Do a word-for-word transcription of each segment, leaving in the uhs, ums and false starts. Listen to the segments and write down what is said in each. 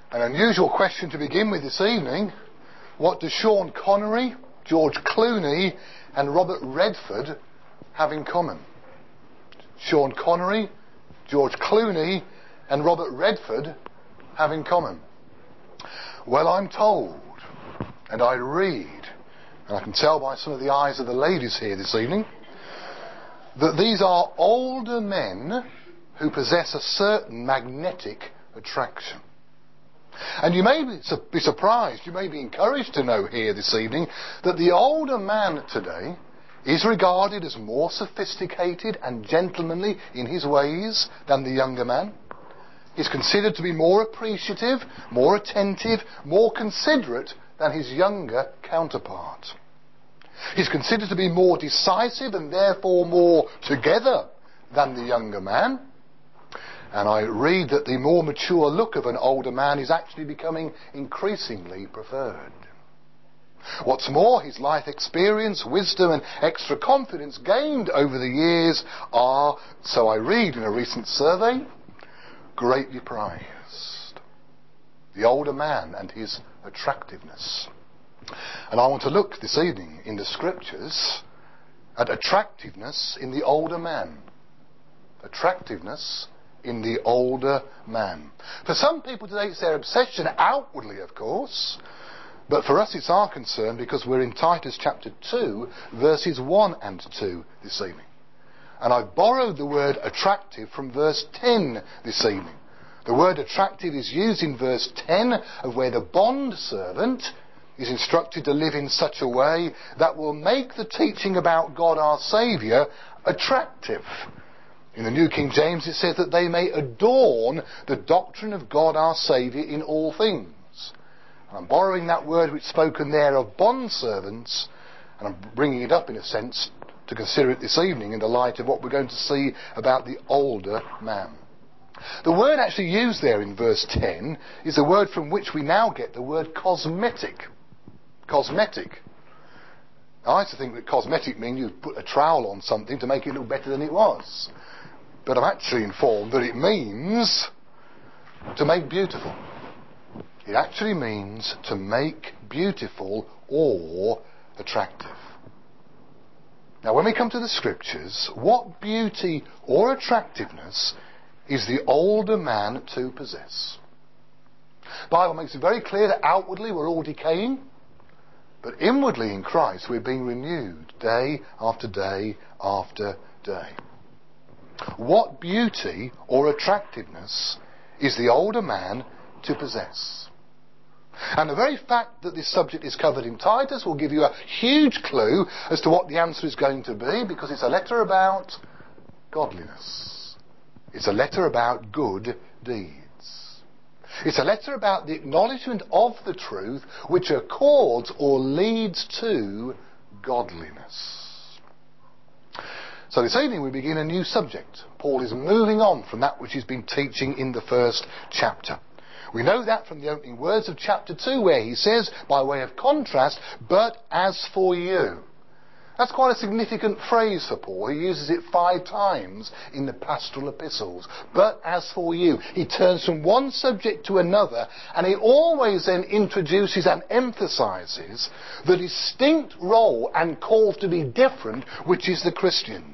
An unusual question to begin with this evening. What do Sean Connery, George Clooney and Robert Redford have in common? Sean Connery, George Clooney and Robert Redford have in common? Well, I'm told, and I read, and I can tell by some of the eyes of the ladies here this evening, that these are older men who possess a certain magnetic attraction. And you may be surprised, you may be encouraged to know here this evening that the older man today is regarded as more sophisticated and gentlemanly in his ways than the younger man. He's considered to be more appreciative, more attentive, more considerate than his younger counterpart. He's considered to be more decisive and therefore more together than the younger man. And I read that the more mature look of an older man is actually becoming increasingly preferred. What's more, his life experience, wisdom and extra confidence gained over the years are, so I read in a recent survey, greatly prized. The older man and his attractiveness. And I want to look this evening in the scriptures at attractiveness in the older man. Attractiveness in the older man. For some people today it's their obsession outwardly, of course, but for us it's our concern because we're in Titus chapter two, verses one and two this evening. And I've borrowed the word attractive from verse ten this evening. The word attractive is used in verse ten of where the bond servant is instructed to live in such a way that will make the teaching about God our Saviour attractive. In the New King James it says that they may adorn the doctrine of God our Saviour in all things. And I'm borrowing that word which is spoken there of bondservants, and I'm bringing it up in a sense to consider it this evening in the light of what we're going to see about the older man. The word actually used there in verse ten is a word from which we now get the word cosmetic. Cosmetic. I used to think that cosmetic means you put a trowel on something to make it look better than it was. But I'm actually informed that it means to make beautiful. It actually means to make beautiful or attractive. Now when we come to the scriptures, what beauty or attractiveness is the older man to possess? The Bible makes it very clear that outwardly we're all decaying, but inwardly in Christ we're being renewed day after day after day. What beauty or attractiveness is the older man to possess? And the very fact that this subject is covered in Titus will give you a huge clue as to what the answer is going to be, because it's a letter about godliness. It's a letter about good deeds. It's a letter about the acknowledgement of the truth which accords or leads to godliness. So this evening we begin a new subject. Paul is moving on from that which he's been teaching in the first chapter. We know that from the opening words of chapter two, where he says, by way of contrast, but as for you. That's quite a significant phrase for Paul. He uses it five times in the pastoral epistles. But as for you. He turns from one subject to another, and he always then introduces and emphasises the distinct role and call to be different, which is the Christian's.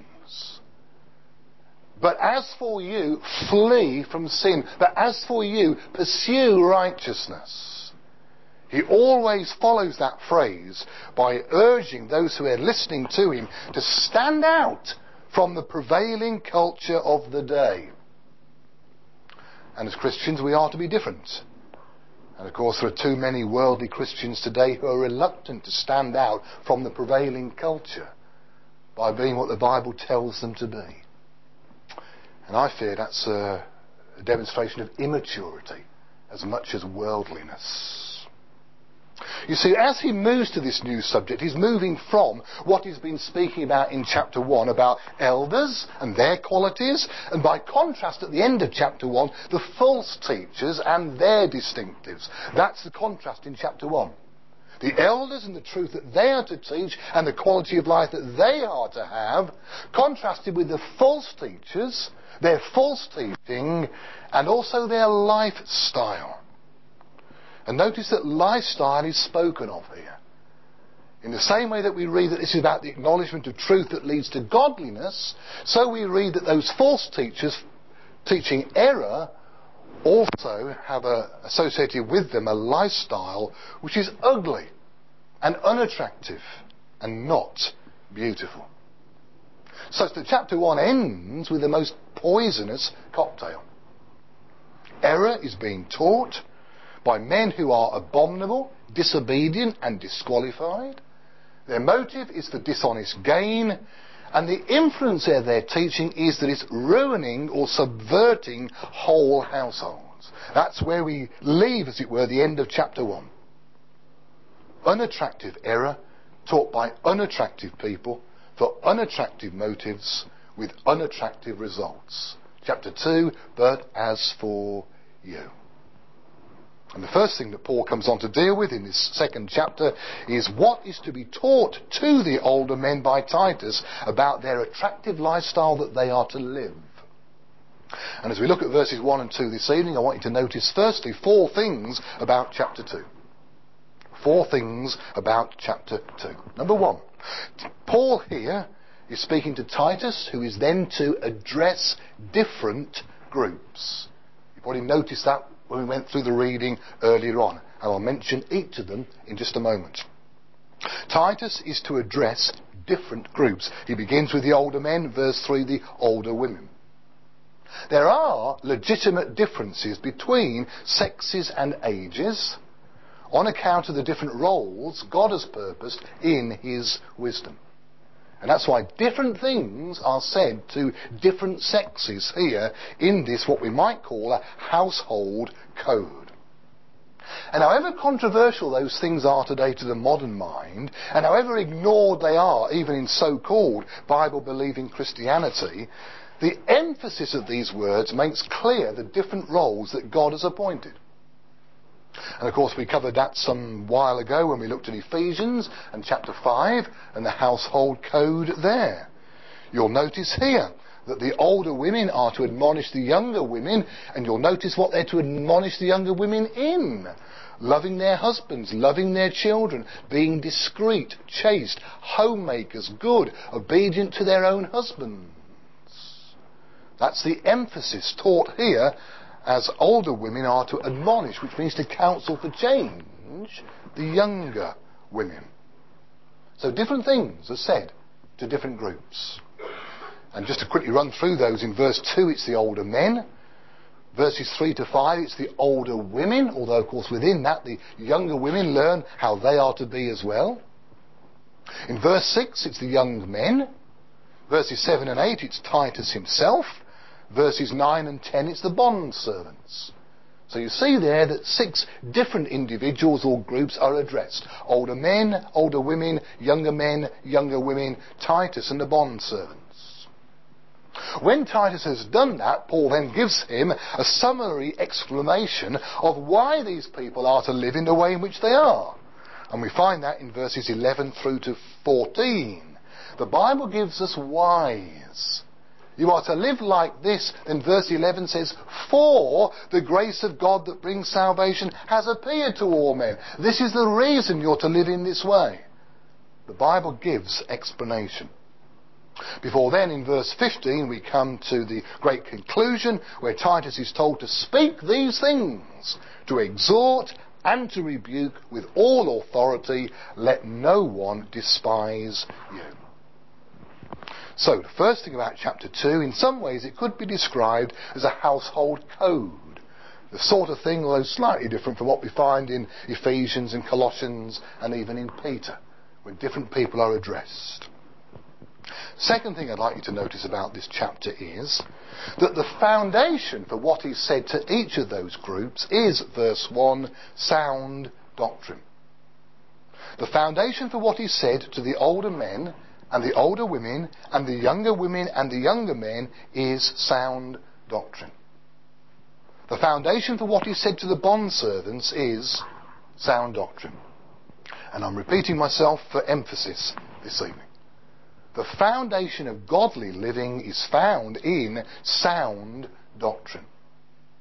But as for you, flee from sin. But as for you, pursue righteousness. He always follows that phrase by urging those who are listening to him to stand out from the prevailing culture of the day. And as Christians we are to be different. And of course there are too many worldly Christians today who are reluctant to stand out from the prevailing culture by being what the Bible tells them to be. And I fear that's a, a demonstration of immaturity as much as worldliness. You see, as he moves to this new subject, he's moving from what he's been speaking about in chapter one about elders and their qualities, and by contrast at the end of chapter one, the false teachers and their distinctives. That's the contrast in chapter one. The elders and the truth that they are to teach and the quality of life that they are to have, contrasted with the false teachers, their false teaching, and also their lifestyle. And notice that lifestyle is spoken of here. In the same way that we read that this is about the acknowledgement of truth that leads to godliness, so we read that those false teachers teaching error also have a, associated with them a lifestyle which is ugly and unattractive and not beautiful. Such that chapter one ends with the most poisonous cocktail. Error is being taught by men who are abominable, disobedient and disqualified. Their motive is for dishonest gain, and the influence of their teaching is that it's ruining or subverting whole households. That's where we leave, as it were, the end of chapter one. Unattractive error taught by unattractive people for unattractive motives with unattractive results. Chapter two, but as for you. And the first thing that Paul comes on to deal with in this second chapter is what is to be taught to the older men by Titus about their attractive lifestyle that they are to live. And as we look at verses one and two this evening, I want you to notice firstly four things about chapter two. Four things about chapter two. Number one, Paul here is speaking to Titus, who is then to address different groups. You probably noticed that when we went through the reading earlier on, and I'll mention each of them in just a moment. Titus is to address different groups. He begins with the older men, verse three, the older women. There are legitimate differences between sexes and ages on account of the different roles God has purposed in his wisdom. And that's why different things are said to different sexes here in this, what we might call a household code. And however controversial those things are today to the modern mind, and however ignored they are even in so-called Bible-believing Christianity, the emphasis of these words makes clear the different roles that God has appointed. And of course we covered that some while ago when we looked at Ephesians and chapter five and the household code there. You'll notice here that the older women are to admonish the younger women, and you'll notice what they're to admonish the younger women in. Loving their husbands, loving their children, being discreet, chaste, homemakers, good, obedient to their own husbands. That's the emphasis taught here, as older women are to admonish, which means to counsel for change, the younger women. So different things are said to different groups. And just to quickly run through those, in verse two it's the older men. Verses three to five it's the older women, although of course within that the younger women learn how they are to be as well. In verse six it's the young men. Verses seven and eight it's Titus himself. Verses nine and ten, it's the bond servants. So you see there that six different individuals or groups are addressed. Older men, older women, younger men, younger women, Titus and the bond servants. When Titus has done that, Paul then gives him a summary explanation of why these people are to live in the way in which they are. And we find that in verses eleven through to fourteen. The Bible gives us whys. You are to live like this. Then verse eleven says, for the grace of God that brings salvation has appeared to all men. This is the reason you're to live in this way. The Bible gives explanation. Before then, in verse fifteen, we come to the great conclusion where Titus is told to speak these things, to exhort and to rebuke with all authority. Let no one despise you. So, the first thing about chapter two, in some ways it could be described as a household code. The sort of thing, although slightly different from what we find in Ephesians and Colossians and even in Peter, when different people are addressed. Second thing I'd like you to notice about this chapter is that the foundation for what is said to each of those groups is, verse one, sound doctrine. The foundation for what is said to the older men and the older women and the younger women and the younger men is sound doctrine. The foundation for what is said to the bondservants is sound doctrine. And I'm repeating myself for emphasis this evening. The foundation of godly living is found in sound doctrine.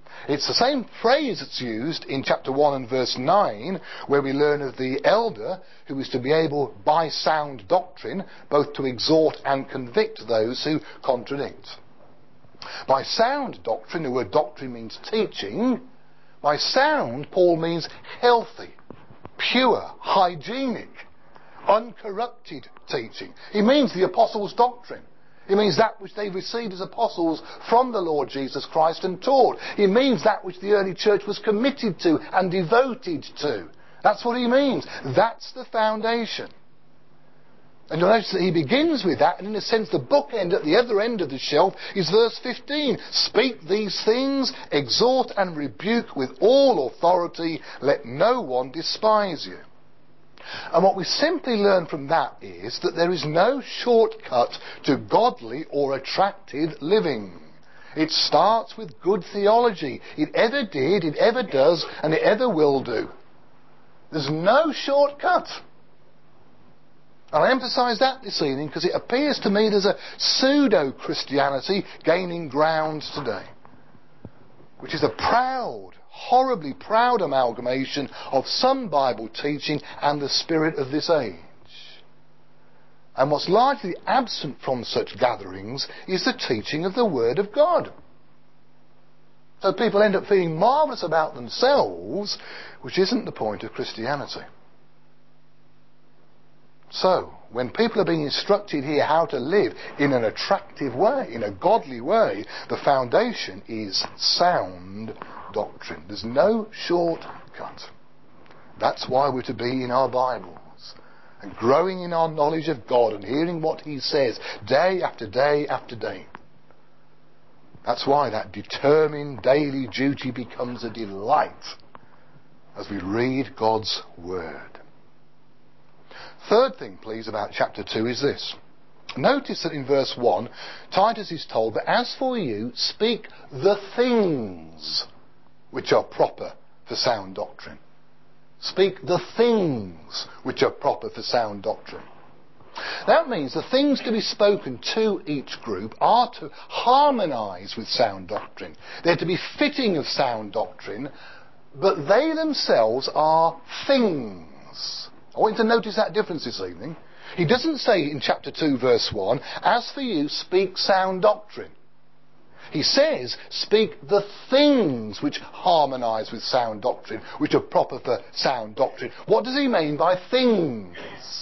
It's the same phrase that's used in chapter one and verse nine, where we learn of the elder who is to be able, by sound doctrine, both to exhort and convict those who contradict. By sound doctrine, the word doctrine means teaching. By sound, Paul means healthy, pure, hygienic, uncorrupted teaching. He means the apostles' doctrine. It means that which they received as apostles from the Lord Jesus Christ and taught. It means that which the early church was committed to and devoted to. That's what he means. That's the foundation. And you'll notice that he begins with that, and in a sense the bookend at the other end of the shelf is verse fifteen. Speak these things, exhort and rebuke with all authority, let no one despise you. And what we simply learn from that is that there is no shortcut to godly or attractive living. It starts with good theology. It ever did, it ever does, and it ever will do. There's no shortcut. And I emphasise that this evening because it appears to me there's a pseudo-Christianity gaining ground today, which is a proud, horribly proud amalgamation of some Bible teaching and the spirit of this age. And what's largely absent from such gatherings is the teaching of the Word of God. So people end up feeling marvellous about themselves, which isn't the point of Christianity. So, when people are being instructed here how to live in an attractive way, in a godly way, the foundation is sound doctrine. There's no shortcut. That's why we're to be in our Bibles and growing in our knowledge of God and hearing what He says day after day after day. That's why that determined daily duty becomes a delight as we read God's Word. Third thing, please, about chapter two is this. Notice that in verse one, Titus is told that as for you, speak the things which are proper for sound doctrine. Speak the things which are proper for sound doctrine. That means the things to be spoken to each group are to harmonise with sound doctrine. They're to be fitting of sound doctrine, but they themselves are things. I want you to notice that difference this evening. He doesn't say in chapter two verse one, as for you, speak sound doctrine. He says, speak the things which harmonise with sound doctrine, which are proper for sound doctrine. What does he mean by things?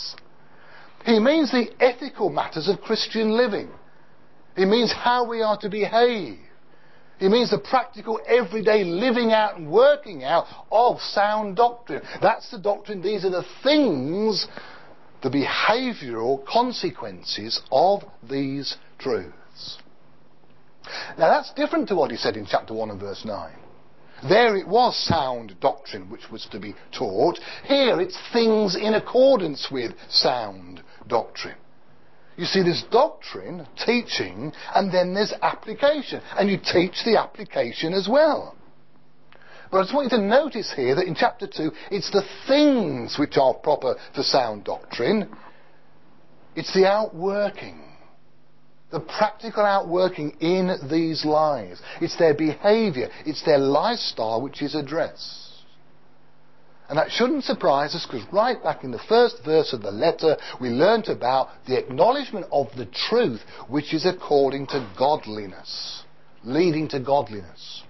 He means the ethical matters of Christian living. He means how we are to behave. He means the practical, everyday living out and working out of sound doctrine. That's the doctrine. These are the things, the behavioural consequences of these truths. Now that's different to what he said in chapter one and verse nine. There it was sound doctrine which was to be taught. Here it's things in accordance with sound doctrine. You see, there's doctrine, teaching, and then there's application. And you teach the application as well. But I just want you to notice here that in chapter two, it's the things which are proper for sound doctrine. It's the outworking. The practical outworking in these lives. It's their behaviour. It's their lifestyle which is addressed. And that shouldn't surprise us because right back in the first verse of the letter we learnt about the acknowledgement of the truth which is according to godliness, leading to godliness.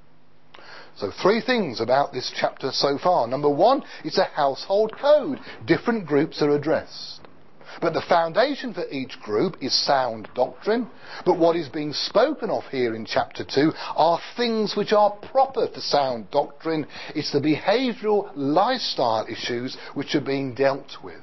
So three things about this chapter so far. Number one, it's a household code. Different groups are addressed. But the foundation for each group is sound doctrine. But what is being spoken of here in chapter two are things which are proper for sound doctrine. It's the behavioural lifestyle issues which are being dealt with.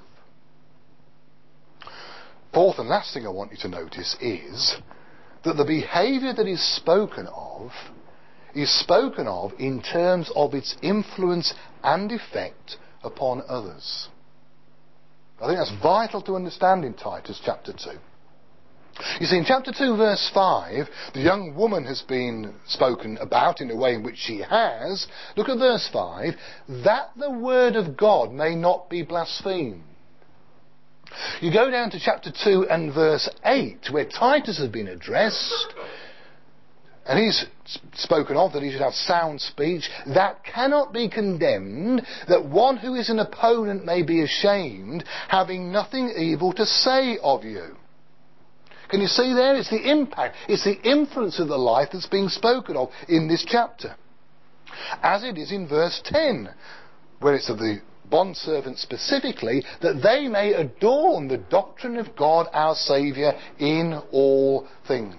Fourth and last thing I want you to notice is that the behaviour that is spoken of is spoken of in terms of its influence and effect upon others. I think that's vital to understand in Titus chapter two. You see, in chapter two verse five, the young woman has been spoken about in the way in which she has. Look at verse five. That the word of God may not be blasphemed. You go down to chapter two and verse eight, where Titus has been addressed. And he's spoken of that he should have sound speech. That cannot be condemned, that one who is an opponent may be ashamed, having nothing evil to say of you. Can you see there? It's the impact, it's the influence of the life that's being spoken of in this chapter. As it is in verse ten, where it's of the bondservant specifically, that they may adorn the doctrine of God our Saviour in all things.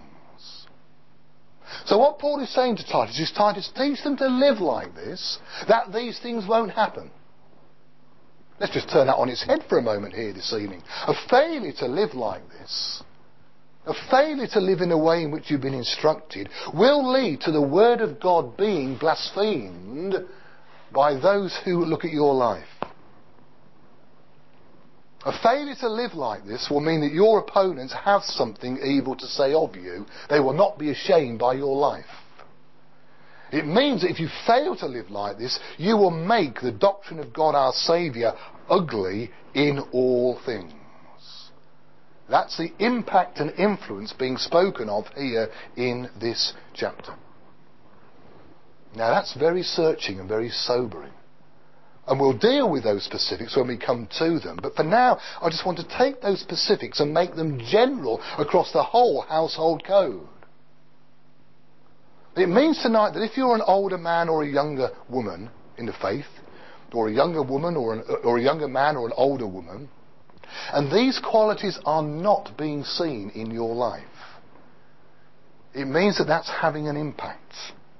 So what Paul is saying to Titus is, Titus, teach them to live like this, that these things won't happen. Let's just turn that on its head for a moment here this evening. A failure to live like this, a failure to live in a way in which you've been instructed, will lead to the word of God being blasphemed by those who look at your life. A failure to live like this will mean that your opponents have something evil to say of you. They will not be ashamed by your life. It means that if you fail to live like this, you will make the doctrine of God our Saviour ugly in all things. That's the impact and influence being spoken of here in this chapter. Now that's very searching and very sobering. And we'll deal with those specifics when we come to them. But for now, I just want to take those specifics and make them general across the whole household code. It means tonight that if you're an older man or a younger woman in the faith, or a younger woman or, an, or a younger man or an older woman, and these qualities are not being seen in your life, it means that that's having an impact.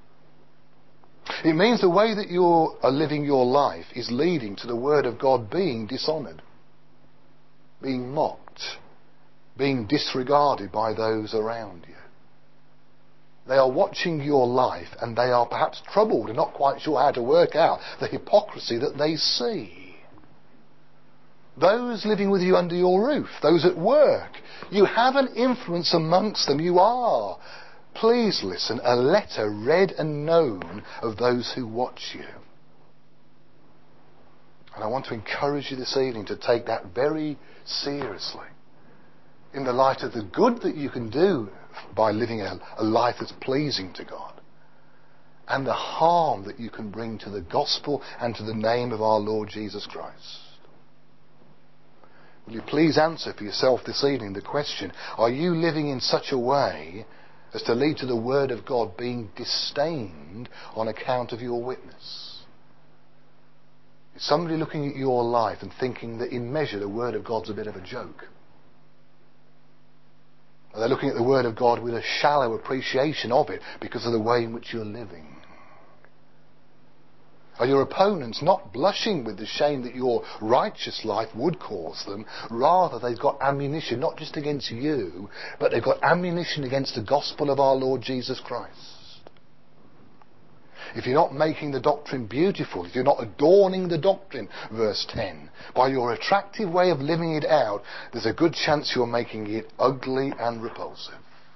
It means the way that you are living your life is leading to the word of God being dishonoured, being mocked, being disregarded by those around you. They are watching your life and they are perhaps troubled and not quite sure how to work out the hypocrisy that they see. Those living with you under your roof, those at work, you have an influence amongst them. You are, please listen, a letter read and known of those who watch you. And I want to encourage you this evening to take that very seriously, in the light of the good that you can do by living a, a life that's pleasing to God, and the harm that you can bring to the gospel and to the name of our Lord Jesus Christ. Will you please answer for yourself this evening the question, are you living in such a way as to lead to the word of God being disdained on account of your witness? Is somebody looking at your life and thinking that in measure the word of God's a bit of a joke? Are they looking at the word of God with a shallow appreciation of it because of the way in which you're living? Are your opponents not blushing with the shame that your righteous life would cause them? Rather, they've got ammunition, not just against you, but they've got ammunition against the gospel of our Lord Jesus Christ. If you're not making the doctrine beautiful, if you're not adorning the doctrine, verse ten, by your attractive way of living it out, there's a good chance you're making it ugly and repulsive.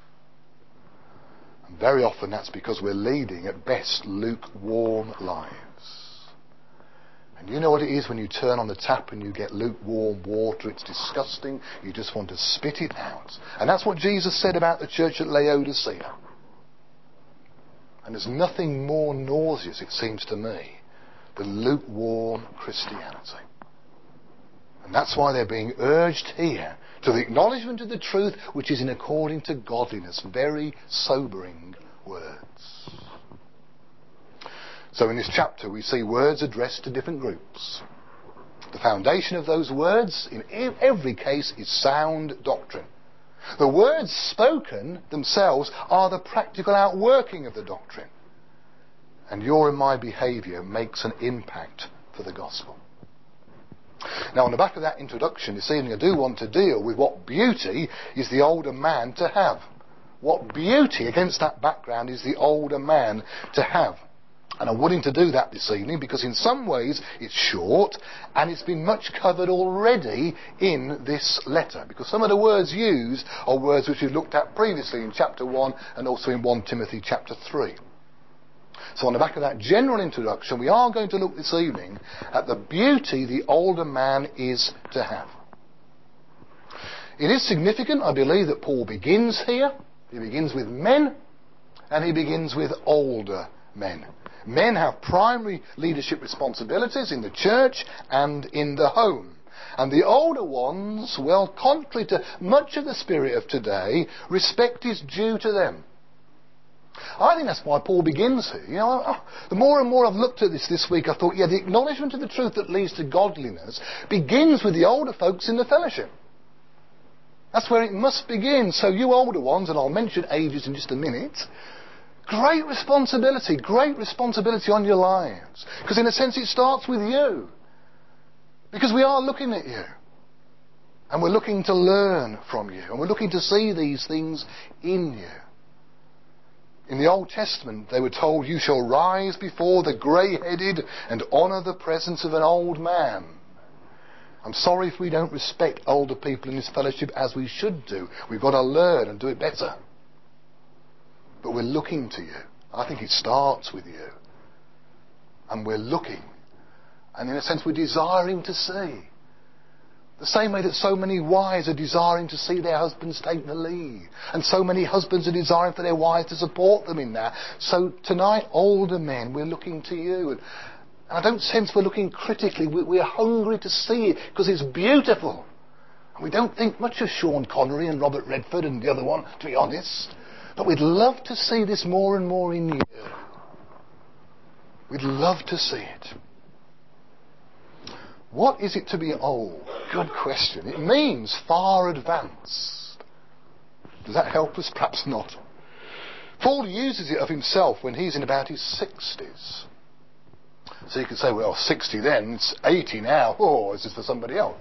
And very often that's because we're leading, at best, lukewarm lives. And you know what it is when you turn on the tap and you get lukewarm water? It's disgusting. You just want to spit it out. And that's what Jesus said about the church at Laodicea. And there's nothing more nauseous, it seems to me, than lukewarm Christianity. And that's why they're being urged here to the acknowledgement of the truth which is in according to godliness. Very sobering words. So in this chapter we see words addressed to different groups. The foundation of those words in every case is sound doctrine. The words spoken themselves are the practical outworking of the doctrine. And your and my behaviour makes an impact for the gospel. Now on the back of that introduction this evening I do want to deal with what beauty is the older man to have. What beauty against that background is the older man to have. And I'm willing to do that this evening because in some ways it's short and it's been much covered already in this letter. Because some of the words used are words which we've looked at previously in chapter one and also in First Timothy chapter three. So on the back of that general introduction we are going to look this evening at the beauty the older man is to have. It is significant, I believe, that Paul begins here. He begins with men. And he begins with older men. Men have primary leadership responsibilities in the church and in the home. And the older ones, well, contrary to much of the spirit of today, respect is due to them. I think that's why Paul begins here. You know, the more and more I've looked at this this week, I thought, yeah, the acknowledgement of the truth that leads to godliness begins with the older folks in the fellowship. That's where it must begin. So you older ones, and I'll mention ages in just a minute, great responsibility, great responsibility on your lives. Because in a sense it starts with you. Because we are looking at you. And we're looking to learn from you. And we're looking to see these things in you. In the Old Testament, they were told, you shall rise before the grey-headed and honour the presence of an old man. I'm sorry if we don't respect older people in this fellowship as we should do. We've got to learn and do it better. But we're looking to you. I think it starts with you. And we're looking. And in a sense, we're desiring to see. The same way that so many wives are desiring to see their husbands take the lead. And so many husbands are desiring for their wives to support them in that. So tonight, older men, we're looking to you. And I don't sense we're looking critically. We're hungry to see it because it's beautiful. And we don't think much of Sean Connery and Robert Redford and the other one, to be honest. But we'd love to see this more and more in you. We'd love to see it. What is it to be old? Good question. It means far advanced. Does that help us? Perhaps not. Paul uses it of himself when he's in about his sixties. So you could say, well, sixty then, it's eighty now. Oh, is this for somebody else?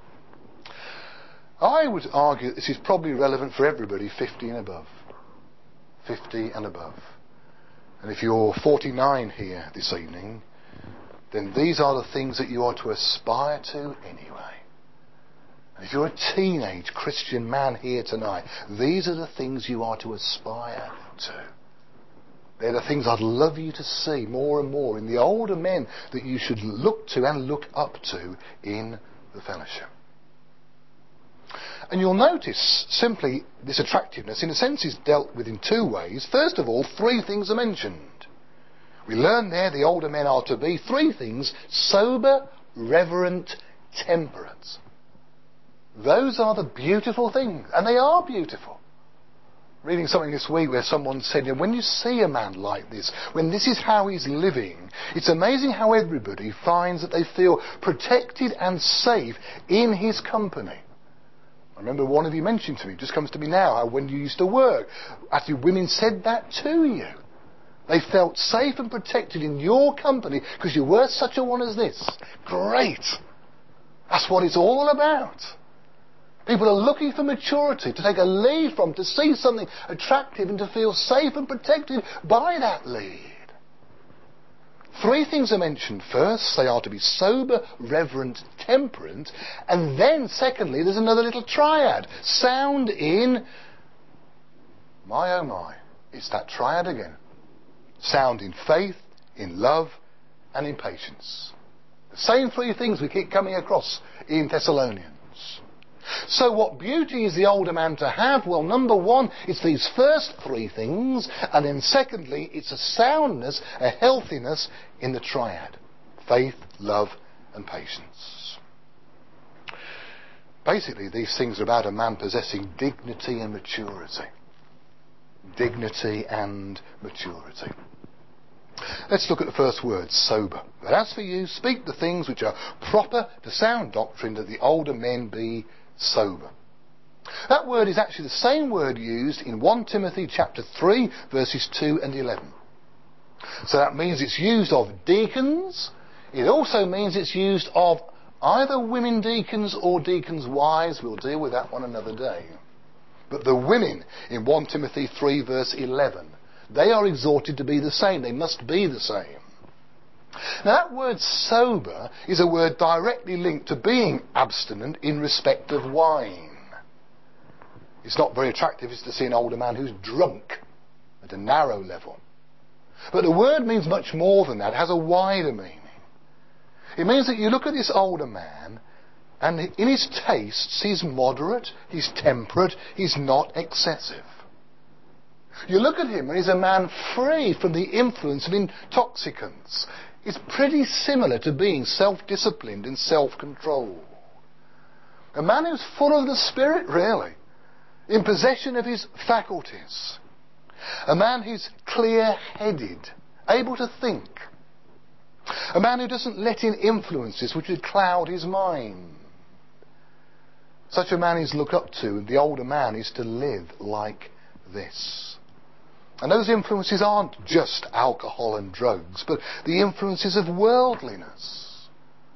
I would argue that this is probably relevant for everybody fifty and above. fifty and above. And if you're forty-nine here this evening, then these are the things that you are to aspire to anyway. And if you're a teenage Christian man here tonight, these are the things you are to aspire to. They're the things I'd love you to see more and more in the older men that you should look to and look up to in the fellowship. And you'll notice simply this attractiveness, in a sense, is dealt with in two ways. First of all, three things are mentioned. We learn there the older men are to be three things: sober, reverent, temperate. Those are the beautiful things, and they are beautiful. Reading something this week where someone said, when you see a man like this, when this is how he's living, it's amazing how everybody finds that they feel protected and safe in his company. I remember one of you mentioned to me, just comes to me now, how when you used to work, actually women said that to you. They felt safe and protected in your company because you were such a one as this. Great. That's what it's all about. People are looking for maturity, to take a lead from, to see something attractive and to feel safe and protected by that lead. Three things are mentioned. First, they are to be sober, reverent, temperate. And then, secondly, there's another little triad. Sound in, my oh my, it's that triad again. Sound in faith, in love, and in patience. The same three things we keep coming across in Thessalonians. So what beauty is the older man to have? Well, number one, it's these first three things. And then secondly, it's a soundness, a healthiness in the triad. Faith, love, and patience. Basically, these things are about a man possessing dignity and maturity. Dignity and maturity. Let's look at the first word, sober. But as for you, speak the things which are proper to sound doctrine, that the older men be sober. That word is actually the same word used in First Timothy chapter three, verses two and eleven. So that means it's used of deacons. It also means it's used of either women deacons or deacons' wives. We'll deal with that one another day. But the women in First Timothy three, verse eleven, they are exhorted to be the same. They must be the same. Now that word sober is a word directly linked to being abstinent in respect of wine. It's not very attractive is to see an older man who's drunk at a narrow level. But the word means much more than that. It has a wider meaning. It means that you look at this older man and in his tastes he's moderate, he's temperate, he's not excessive. You look at him and he's a man free from the influence of intoxicants. It's pretty similar to being self-disciplined and self-controlled. A man who's full of the Spirit, really, in possession of his faculties. A man who's clear-headed, able to think. A man who doesn't let in influences which would cloud his mind. Such a man is looked up to, and the older man is to live like this. And those influences aren't just alcohol and drugs, but the influences of worldliness.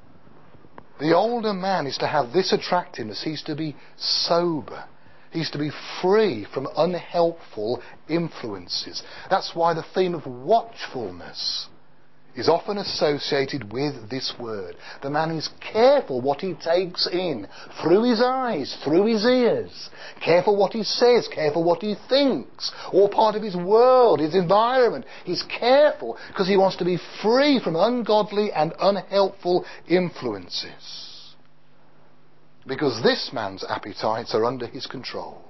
The older man is to have this attractiveness. He's to be sober. He's to be free from unhelpful influences. That's why the theme of watchfulness is often associated with this word. The man is careful what he takes in, through his eyes, through his ears. Careful what he says, careful what he thinks. All part of his world, his environment. He's careful because he wants to be free from ungodly and unhelpful influences. Because this man's appetites are under his control.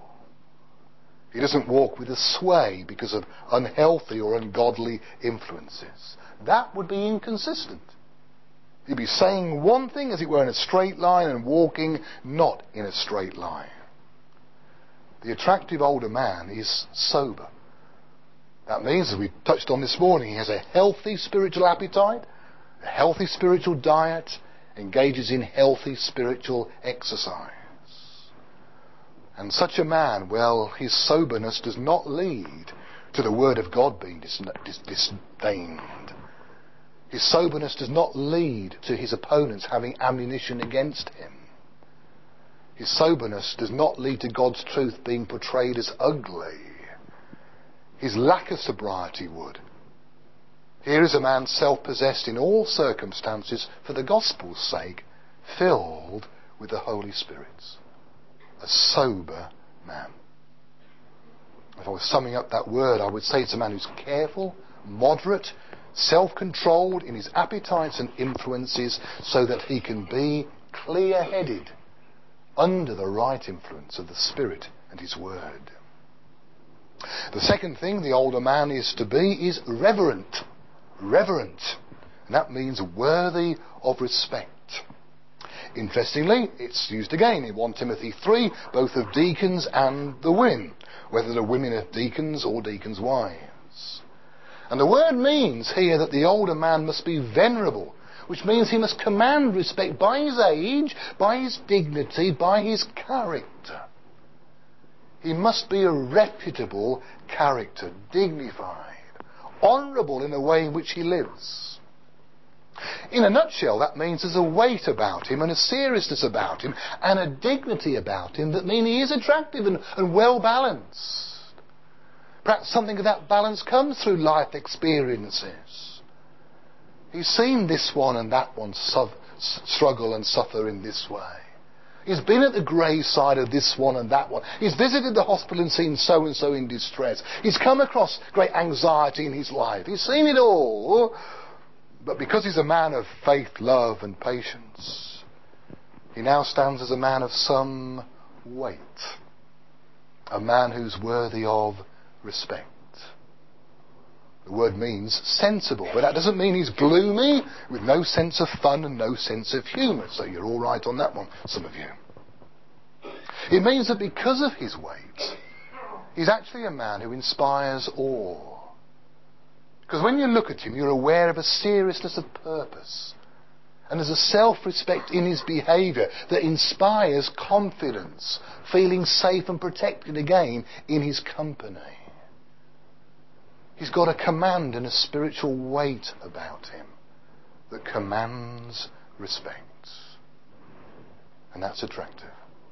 He doesn't walk with a sway because of unhealthy or ungodly influences. That would be inconsistent. He'd be saying one thing, as it were, in a straight line and walking not in a straight line. The attractive older man is sober. That means, as we touched on this morning, he has a healthy spiritual appetite, a healthy spiritual diet, engages in healthy spiritual exercise. And such a man, well, his soberness does not lead to the word of God being dis- dis- disdained. His soberness does not lead to his opponents having ammunition against him. His soberness does not lead to God's truth being portrayed as ugly. His lack of sobriety would. Here is a man self-possessed in all circumstances for the gospel's sake, filled with the Holy Spirit. A sober man. If I was summing up that word, I would say it's a man who's careful, moderate, self-controlled in his appetites and influences so that he can be clear-headed under the right influence of the Spirit and his word. The second thing the older man is to be is reverent. Reverent. And that means worthy of respect. Interestingly, it's used again in First Timothy three, both of deacons and the women, whether the women are deacons or deacons' wives. And the word means here that the older man must be venerable, which means he must command respect by his age, by his dignity, by his character. He must be a reputable character, dignified, honourable in the way in which he lives. In a nutshell, that means there's a weight about him and a seriousness about him and a dignity about him that mean he is attractive and, and well balanced. Perhaps something of that balance comes through life experiences. He's seen this one and that one su- struggle and suffer in this way. He's been at the grey side of this one and that one. He's visited the hospital and seen so-and-so in distress. He's come across great anxiety in his life. He's seen it all. But because he's a man of faith, love and patience, he now stands as a man of some weight. A man who's worthy of respect. The word means sensible, but that doesn't mean he's gloomy, with no sense of fun and no sense of humour. So you're all right on that one, some of you. It means that because of his weight, he's actually a man who inspires awe. Because when you look at him, you're aware of a seriousness of purpose. And there's a self-respect in his behaviour that inspires confidence, feeling safe and protected again in his company. He's got a command and a spiritual weight about him that commands respect. And that's attractive.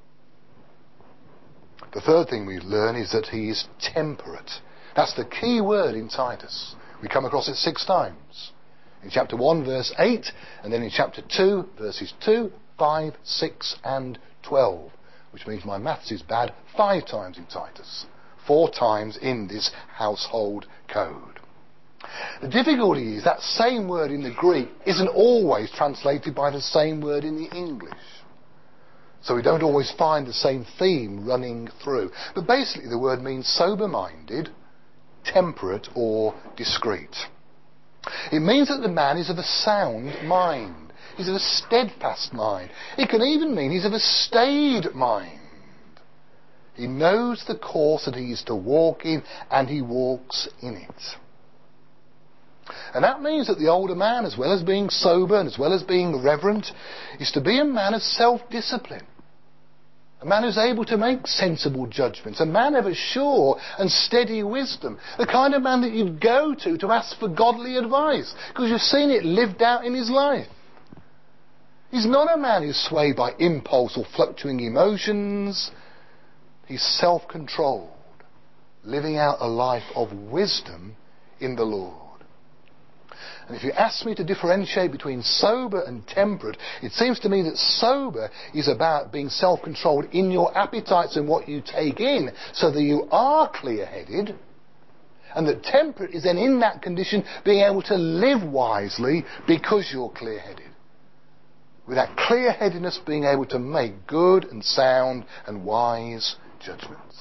The third thing we learn is that he is temperate. That's the key word in Titus. We come across it six times. In chapter one, verse eight, and then in chapter two, verses two, five, six, and twelve. Which means my maths is bad. Five times in Titus. Four times in this household code. The difficulty is that same word in the Greek isn't always translated by the same word in the English. So we don't always find the same theme running through. But basically the word means sober-minded, temperate or discreet. It means that the man is of a sound mind. He's of a steadfast mind. It can even mean he's of a staid mind. He knows the course that he is to walk in, and he walks in it. And that means that the older man, as well as being sober and as well as being reverent, is to be a man of self-discipline. A man who's able to make sensible judgments. A man of a sure and steady wisdom. The kind of man that you'd go to to ask for godly advice, because you've seen it lived out in his life. He's not a man who's swayed by impulse or fluctuating emotions. He's self-controlled, living out a life of wisdom in the Lord. And if you ask me to differentiate between sober and temperate, it seems to me that sober is about being self-controlled in your appetites and what you take in, so that you are clear-headed, and that temperate is then in that condition being able to live wisely because you're clear-headed. With that clear-headedness being able to make good and sound and wise judgments.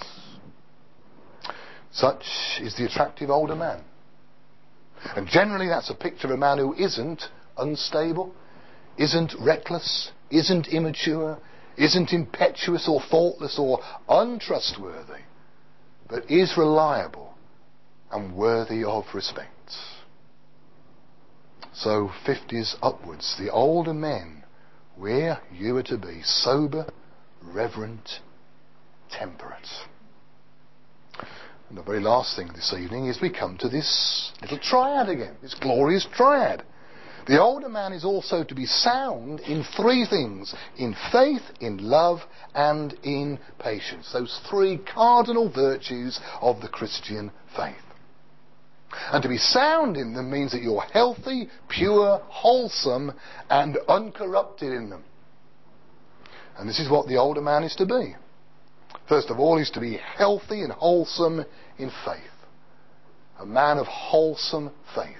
Such is the attractive older man. And generally that's a picture of a man who isn't unstable, isn't reckless, isn't immature, isn't impetuous or thoughtless or untrustworthy, but is reliable and worthy of respect. So fifties upwards, the older men, where you are to be sober, reverent, temperate. And the very last thing this evening is we come to this little triad again, this glorious triad. The older man is also to be sound in three things: in faith, in love, and in patience. Those three cardinal virtues of the Christian faith. And to be sound in them means that you're healthy, pure, wholesome, and uncorrupted in them. And this is what the older man is to be. First of all, he's to be healthy and wholesome in faith. A man of wholesome faith.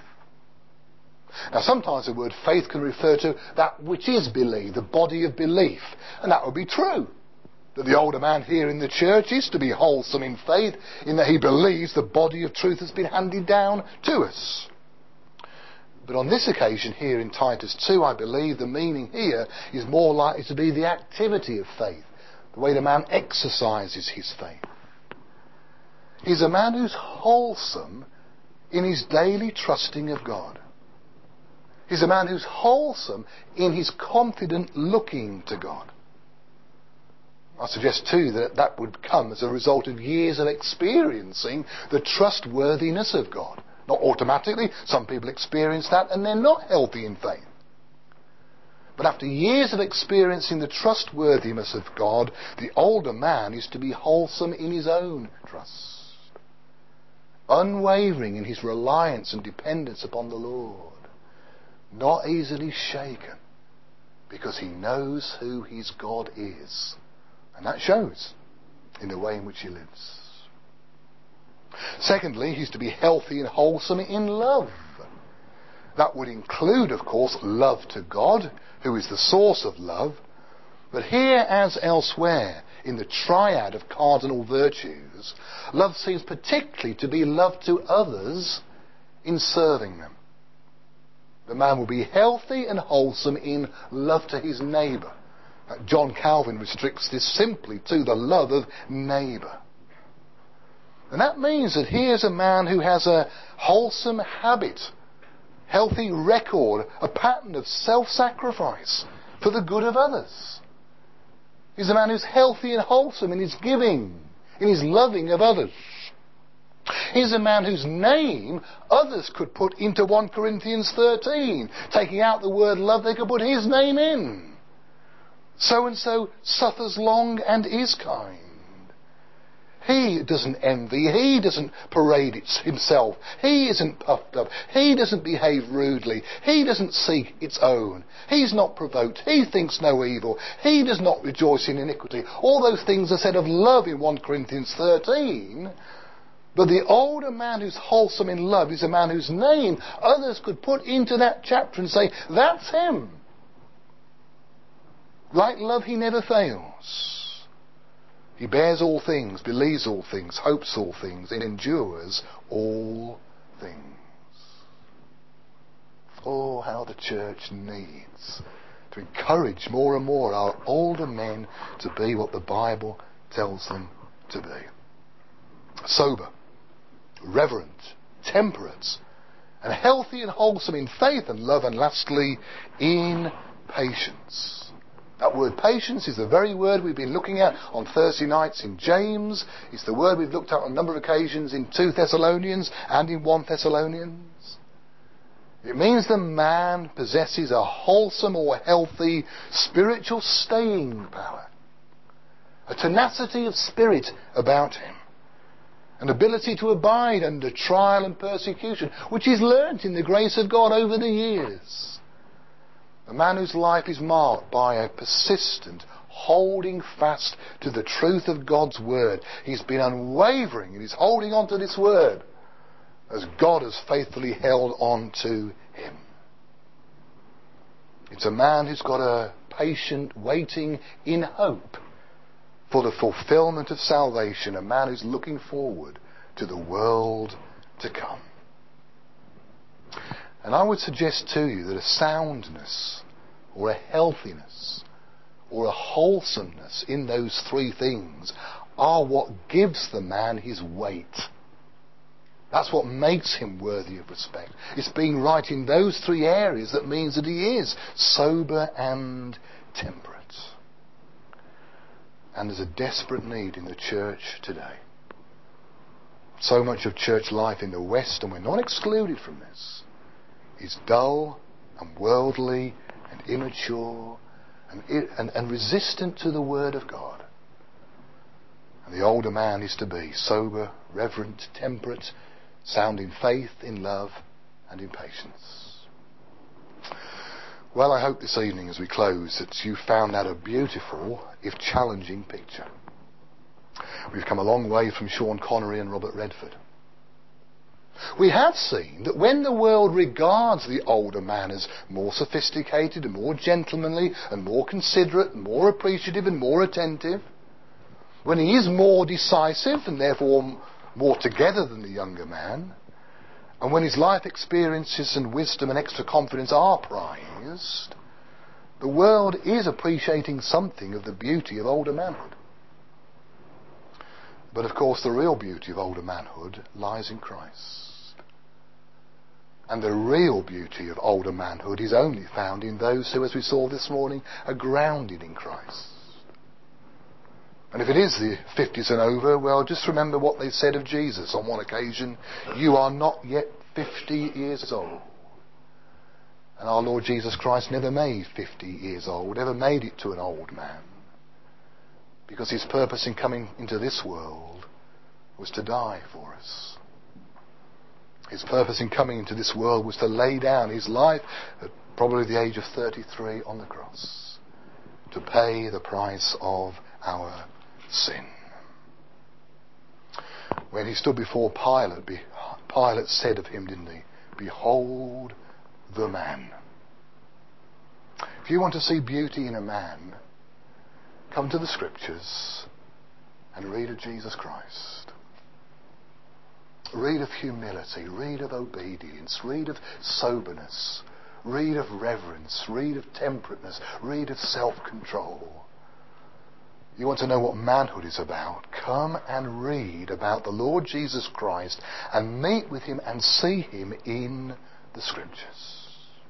Now sometimes the word faith can refer to that which is believed, the body of belief. And that would be true. That the older man here in the church is to be wholesome in faith, in that he believes the body of truth has been handed down to us. But on this occasion here in Titus two, I believe the meaning here is more likely to be the activity of faith. The way the man exercises his faith. He's a man who's wholesome in his daily trusting of God. He's a man who's wholesome in his confident looking to God. I suggest too that that would come as a result of years of experiencing the trustworthiness of God. Not automatically. Some people experience that and they're not healthy in faith. But after years of experiencing the trustworthiness of God, the older man is to be wholesome in his own trust. Unwavering in his reliance and dependence upon the Lord. Not easily shaken, because he knows who his God is. And that shows in the way in which he lives. Secondly, he's to be healthy and wholesome in love. That would include, of course, love to God, who is the source of love. But here, as elsewhere, in the triad of cardinal virtues, love seems particularly to be love to others in serving them. The man will be healthy and wholesome in love to his neighbour. John Calvin restricts this simply to the love of neighbour. And that means that here's a man who has a wholesome habit, healthy record, a pattern of self-sacrifice for the good of others. He's a man who's healthy and wholesome in his giving, in his loving of others. He's a man whose name others could put into First Corinthians thirteen. Taking out the word love, they could put his name in. So-and-so suffers long and is kind. He doesn't envy. He doesn't parade it himself. He isn't puffed up. He doesn't behave rudely. He doesn't seek its own. He's not provoked. He thinks no evil. He does not rejoice in iniquity. All those things are said of love in First Corinthians thirteen. But the older man who's wholesome in love is a man whose name others could put into that chapter and say, that's him. Like love, he never fails. He bears all things, believes all things, hopes all things, and endures all things. Oh, how the church needs to encourage more and more our older men to be what the Bible tells them to be. Sober, reverent, temperate, and healthy and wholesome in faith and love, and lastly, in patience. That word patience is the very word we've been looking at on Thursday nights in James. It's the word we've looked at on a number of occasions in two Thessalonians and in one Thessalonians. It means the man possesses a wholesome or healthy spiritual staying power, a tenacity of spirit about him, an ability to abide under trial and persecution, which is learnt in the grace of God over the years. A man whose life is marked by a persistent holding fast to the truth of God's word. He's been unwavering in his holding on to this word as God has faithfully held on to him. It's a man who's got a patient waiting in hope for the fulfillment of salvation, a man who's looking forward to the world to come. And I would suggest to you that a soundness or a healthiness or a wholesomeness in those three things are what gives the man his weight. That's what makes him worthy of respect. It's being right in those three areas that means that he is sober and temperate. And there's a desperate need in the church today. So much of church life in the West, and we're not excluded from this, is dull and worldly and immature and, and, and resistant to the Word of God. And the older man is to be sober, reverent, temperate, sound in faith, in love and in patience. Well, I hope this evening as we close that you found that a beautiful, if challenging, picture. We've come a long way from Sean Connery and Robert Redford. We have seen that when the world regards the older man as more sophisticated and more gentlemanly and more considerate and more appreciative and more attentive, when he is more decisive and therefore more together than the younger man, and when his life experiences and wisdom and extra confidence are prized, the world is appreciating something of the beauty of older manhood. But of course the real beauty of older manhood lies in Christ. And the real beauty of older manhood is only found in those who, as we saw this morning, are grounded in Christ. And if it is the fifties and over, well, just remember what they said of Jesus on one occasion: you are not yet fifty years old. And our Lord Jesus Christ never made fifty years old, never made it to an old man. Because his purpose in coming into this world was to die for us. His purpose in coming into this world was to lay down his life at probably the age of thirty-three on the cross, to pay the price of our sin. When he stood before Pilate, Pilate said of him, didn't he, "Behold the man." If you want to see beauty in a man, come to the Scriptures and read of Jesus Christ. Read of humility, read of obedience, read of soberness, read of reverence, read of temperateness, read of self-control. You want to know what manhood is about? Come and read about the Lord Jesus Christ and meet with him and see him in the Scriptures.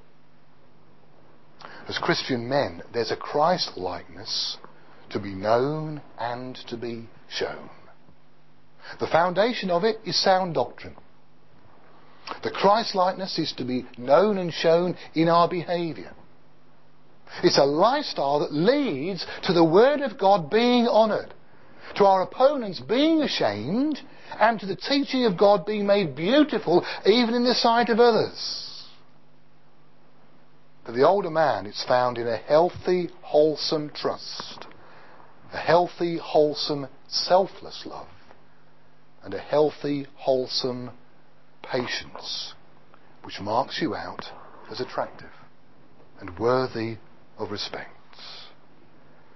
As Christian men, there's a Christ-likeness to be known and to be shown. The foundation of it is sound doctrine. The Christ-likeness is to be known and shown in our behaviour. It's a lifestyle that leads to the Word of God being honoured, to our opponents being ashamed, and to the teaching of God being made beautiful even in the sight of others. For the older man, it's found in a healthy, wholesome trust, a healthy, wholesome, selfless love, and a healthy, wholesome patience, which marks you out as attractive and worthy of respect.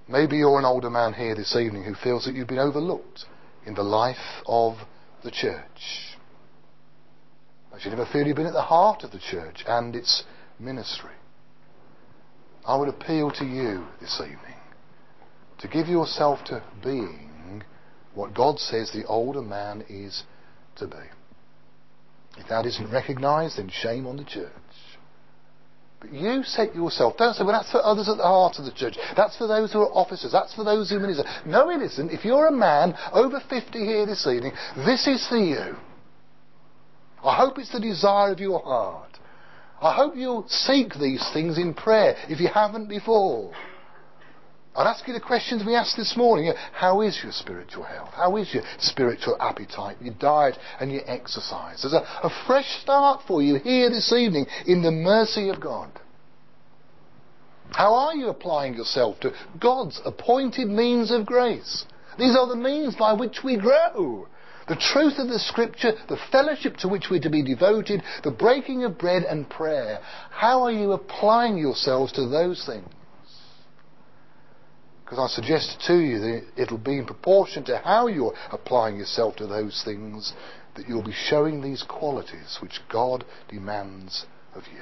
Maybe you're an older man here this evening who feels that you've been overlooked in the life of the church. But you never feel you've been at the heart of the church and its ministry. I would appeal to you this evening to give yourself to being what God says the older man is to be. If that isn't recognised, then shame on the church. But you set yourself, don't say, well, that's for others at the heart of the church. That's for those who are officers. That's for those who minister. No, it isn't. If you're a man over fifty here this evening, this is for you. I hope it's the desire of your heart. I hope you'll seek these things in prayer if you haven't before. I'd ask you the questions we asked this morning. How is your spiritual health? How is your spiritual appetite, your diet and your exercise? There's a, a fresh start for you here this evening in the mercy of God. How are you applying yourself to God's appointed means of grace? These are the means by which we grow. The truth of the Scripture, the fellowship to which we're to be devoted, the breaking of bread and prayer. How are you applying yourselves to those things? Because I suggest to you that it'll be in proportion to how you're applying yourself to those things that you'll be showing these qualities which God demands of you.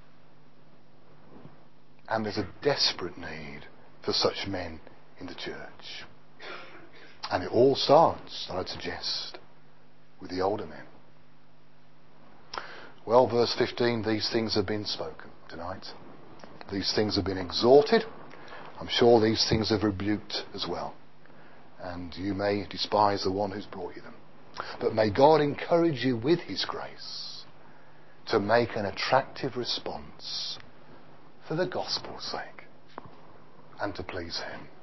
And there's a desperate need for such men in the church. And it all starts, I'd suggest, with the older men. Well, verse fifteen, these things have been spoken tonight. These things have been exhorted. I'm sure these things have rebuked as well. And you may despise the one who's brought you them. But may God encourage you with his grace to make an attractive response for the gospel's sake and to please him.